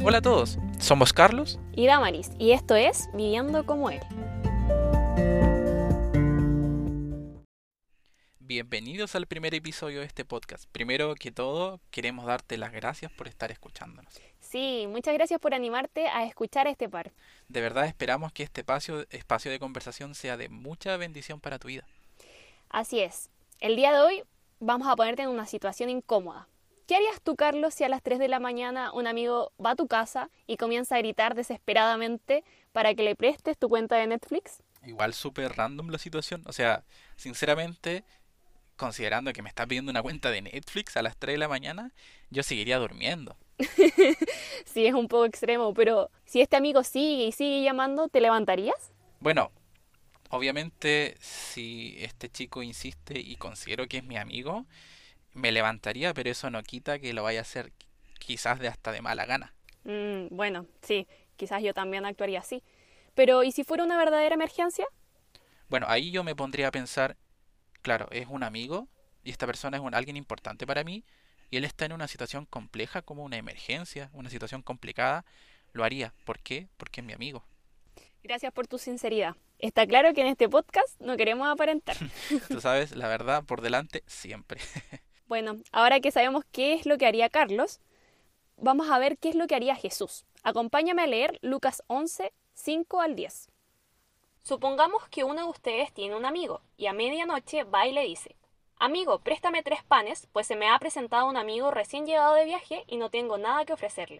Hola a todos, somos Carlos. Y Damaris, y esto es Viviendo como Él. Bienvenidos al primer episodio de este podcast. Primero que todo, queremos darte las gracias por estar escuchándonos. Sí, muchas gracias por animarte a escuchar este par. De verdad esperamos que este espacio de conversación sea de mucha bendición para tu vida. Así es, el día de hoy vamos a ponerte en una situación incómoda. ¿Qué harías tú, Carlos, si a las 3 de la mañana un amigo va a tu casa y comienza a gritar desesperadamente para que le prestes tu cuenta de Netflix? Igual súper random la situación, o sea, sinceramente, considerando que me está pidiendo una cuenta de Netflix a las 3 de la mañana, yo seguiría durmiendo. Sí, es un poco extremo, pero si este amigo sigue y sigue llamando, ¿te levantarías? Bueno, obviamente si este chico insiste y considero que es mi amigo, me levantaría, pero eso no quita que lo vaya a hacer quizás de hasta de mala gana. Bueno, sí, quizás yo también actuaría así. Pero ¿y si fuera una verdadera emergencia? Bueno, ahí yo me pondría a pensar, claro, es un amigo y esta persona es alguien importante para mí y él está en una situación compleja como una emergencia, una situación complicada, lo haría. ¿Por qué? Porque es mi amigo. Gracias por tu sinceridad. Está claro que en este podcast no queremos aparentar. Tú sabes, la verdad por delante siempre. Bueno, ahora que sabemos qué es lo que haría Carlos, vamos a ver qué es lo que haría Jesús. Acompáñame a leer Lucas 11, 5 al 10. Supongamos que uno de ustedes tiene un amigo y a medianoche va y le dice: Amigo, préstame 3 panes, pues se me ha presentado un amigo recién llegado de viaje y no tengo nada que ofrecerle.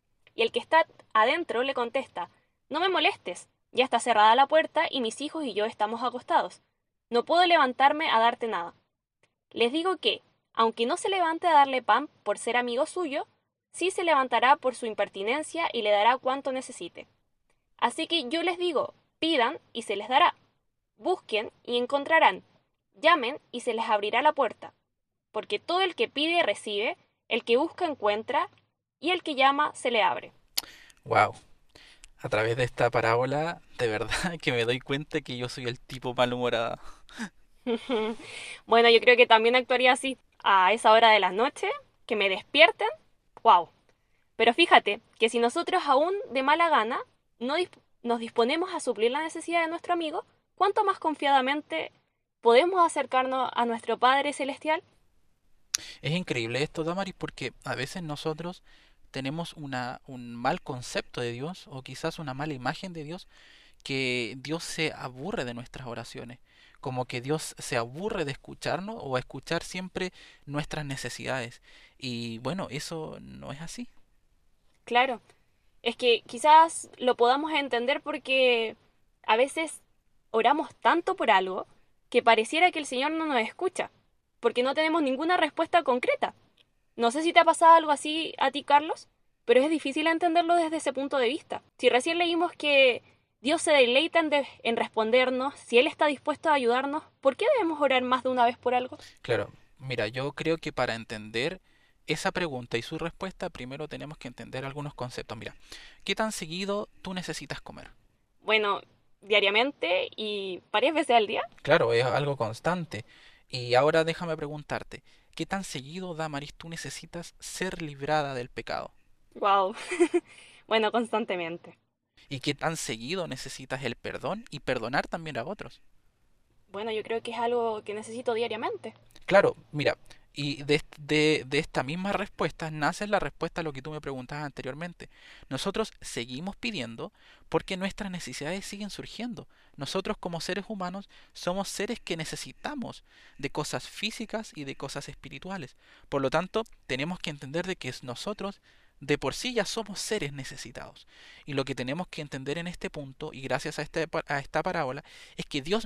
Y el que está adentro le contesta: No me molestes, ya está cerrada la puerta y mis hijos y yo estamos acostados. No puedo levantarme a darte nada. Les digo que, aunque no se levante a darle pan por ser amigo suyo, sí se levantará por su impertinencia y le dará cuanto necesite. Así que yo les digo, pidan y se les dará. Busquen y encontrarán. Llamen y se les abrirá la puerta. Porque todo el que pide recibe, el que busca encuentra, y el que llama se le abre. Wow. A través de esta parábola, de verdad que me doy cuenta que yo soy el tipo malhumorado. Bueno, yo creo que también actuaría así, a esa hora de la noche, que me despierten. ¡Wow! Pero fíjate que si nosotros aún de mala gana no nos disponemos a suplir la necesidad de nuestro amigo, ¿cuánto más confiadamente podemos acercarnos a nuestro Padre Celestial? Es increíble esto, Damaris, porque a veces nosotros tenemos un mal concepto de Dios o quizás una mala imagen de Dios, que Dios se aburre de nuestras oraciones, como que Dios se aburre de escucharnos o a escuchar siempre nuestras necesidades. Y bueno, eso no es así. Claro, es que quizás lo podamos entender porque a veces oramos tanto por algo que pareciera que el Señor no nos escucha, porque no tenemos ninguna respuesta concreta. No sé si te ha pasado algo así a ti, Carlos, pero es difícil entenderlo desde ese punto de vista. Si recién leímos que Dios se deleita en respondernos, si Él está dispuesto a ayudarnos, ¿por qué debemos orar más de una vez por algo? Claro, mira, yo creo que para entender esa pregunta y su respuesta, primero tenemos que entender algunos conceptos. Mira, ¿qué tan seguido tú necesitas comer? Bueno, diariamente y varias veces al día. Claro, es algo constante. Y ahora déjame preguntarte, ¿qué tan seguido, Damaris, tú necesitas ser librada del pecado? Wow. Bueno, constantemente. ¿Y qué tan seguido necesitas el perdón y perdonar también a otros? Bueno, yo creo que es algo que necesito diariamente. Claro, mira, y de esta misma respuesta nace la respuesta a lo que tú me preguntabas anteriormente. Nosotros seguimos pidiendo porque nuestras necesidades siguen surgiendo. Nosotros como seres humanos somos seres que necesitamos de cosas físicas y de cosas espirituales. Por lo tanto, tenemos que entender de que nosotros de por sí ya somos seres necesitados. Y lo que tenemos que entender en este punto, y gracias a, a esta parábola, es que Dios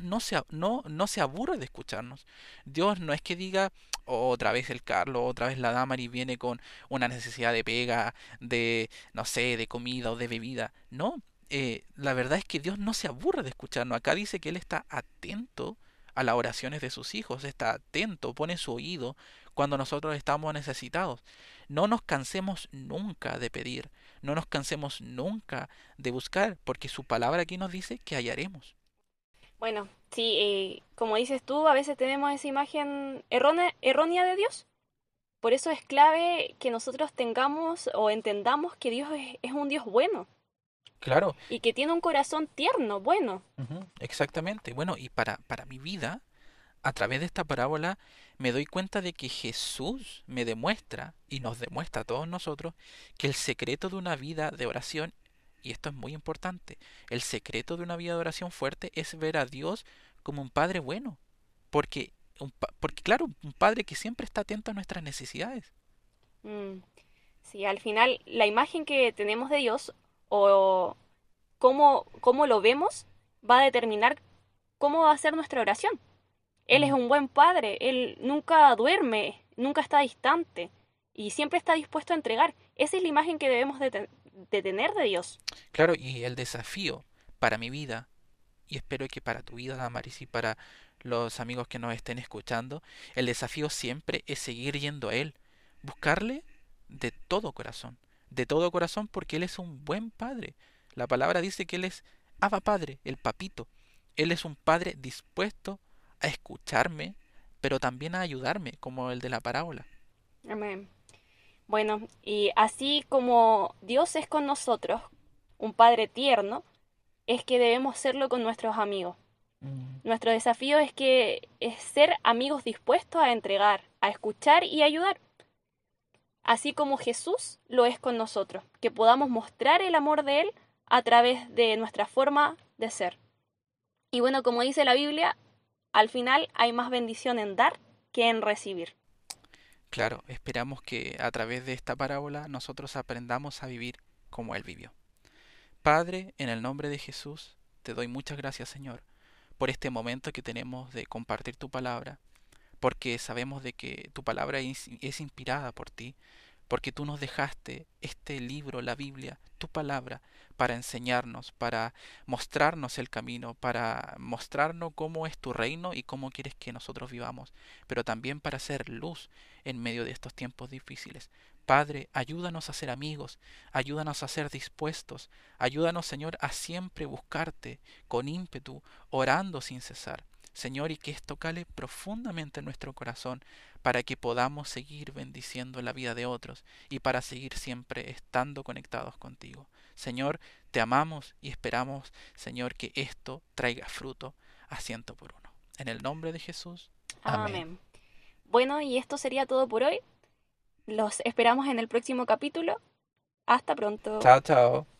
no se aburre de escucharnos. Dios no es que diga: "Oh, otra vez el Carlos, otra vez la Damari viene con una necesidad de pega, de, no sé, de comida o de bebida". No, la verdad es que Dios no se aburre de escucharnos. Acá dice que Él está atento a las oraciones de sus hijos, está atento, pone su oído cuando nosotros estamos necesitados. No nos cansemos nunca de pedir, no nos cansemos nunca de buscar, porque su palabra aquí nos dice que hallaremos. Bueno, sí, como dices tú, a veces tenemos esa imagen errónea de Dios. Por eso es clave que nosotros tengamos o entendamos que Dios es un Dios bueno Claro, y que tiene un corazón tierno, bueno. ujú, exactamente. Bueno, y para mi vida, a través de esta parábola, me doy cuenta de que Jesús me demuestra y nos demuestra a todos nosotros que el secreto de una vida de oración, y esto es muy importante, el secreto de una vida de oración fuerte es ver a Dios como un Padre bueno, porque, porque claro, un Padre que siempre está atento a nuestras necesidades. Mm, sí, al final la imagen que tenemos de Dios o cómo lo vemos va a determinar cómo va a ser nuestra oración. Él es Mm. un buen padre, él nunca duerme, nunca está distante y siempre está dispuesto a entregar. Esa es la imagen que debemos de tener de Dios. Claro, y el desafío para mi vida, y espero que para tu vida, Damaris, y para los amigos que nos estén escuchando, el desafío siempre es seguir yendo a Él, buscarle de todo corazón, porque Él es un buen Padre. La palabra dice que Él es Abba Padre, el papito. Él es un Padre dispuesto a escucharme, pero también a ayudarme, como el de la parábola. Amén. Bueno, y así como Dios es con nosotros, un padre tierno, es que debemos serlo con nuestros amigos. Mm. Nuestro desafío es ser amigos dispuestos a entregar, a escuchar y ayudar, así como Jesús lo es con nosotros, que podamos mostrar el amor de Él a través de nuestra forma de ser. Y bueno, como dice la Biblia, al final hay más bendición en dar que en recibir. Claro, esperamos que a través de esta parábola nosotros aprendamos a vivir como Él vivió. Padre, en el nombre de Jesús, te doy muchas gracias, Señor, por este momento que tenemos de compartir tu palabra, porque sabemos de que tu palabra es inspirada por ti, porque tú nos dejaste este libro, la Biblia, tu palabra, para enseñarnos, para mostrarnos el camino, para mostrarnos cómo es tu reino y cómo quieres que nosotros vivamos, pero también para hacer luz en medio de estos tiempos difíciles. Padre, ayúdanos a ser amigos, ayúdanos a ser dispuestos, ayúdanos, Señor, a siempre buscarte con ímpetu, orando sin cesar. Señor, y que esto cale profundamente en nuestro corazón para que podamos seguir bendiciendo la vida de otros y para seguir siempre estando conectados contigo. Señor, te amamos y esperamos, Señor, que esto traiga fruto a ciento por uno. En el nombre de Jesús. Amén. Amén. Bueno, y esto sería todo por hoy. Los esperamos en el próximo capítulo. Hasta pronto. Chao, chao.